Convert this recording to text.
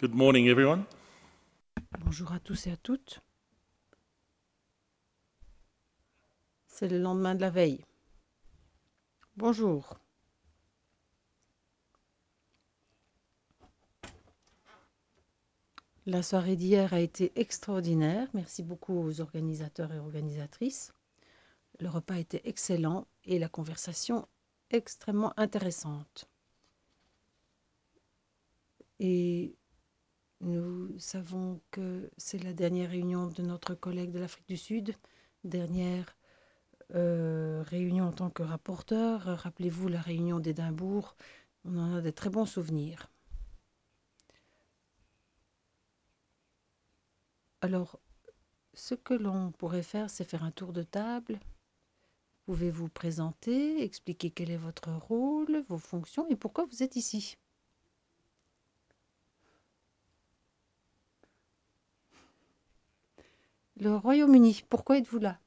Good morning, everyone. Bonjour à tous et à toutes. C'est le lendemain de la veille. Bonjour. La soirée d'hier a été extraordinaire. Merci beaucoup aux organisateurs et organisatrices. Le repas était excellent et la conversation extrêmement intéressante. Et nous savons que c'est la dernière réunion de notre collègue de l'Afrique du Sud, dernière réunion en tant que rapporteur. Rappelez-vous la réunion d'Édimbourg, on en a de très bons souvenirs. Alors, ce que l'on pourrait faire, c'est faire un tour de table. Pouvez-vous présenter, expliquer quel est votre rôle, vos fonctions et pourquoi vous êtes ici? Le Royaume-Uni, pourquoi êtes-vous là?